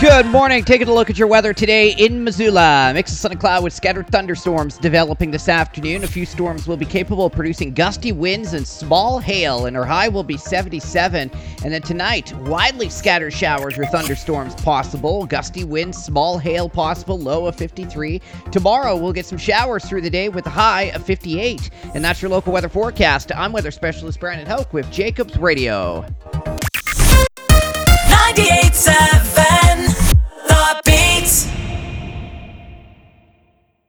Good morning. Taking a look at your weather today in Missoula. Mix of sun and cloud with scattered thunderstorms developing this afternoon. A few storms will be capable of producing gusty winds and small hail, and our high will be 77. And then tonight, widely scattered showers or thunderstorms possible. Gusty winds, small hail possible, low of 53. Tomorrow, we'll get some showers through the day with a high of 58. And that's your local weather forecast. I'm weather specialist Brandon Hoke with Jacobs Radio. 98.7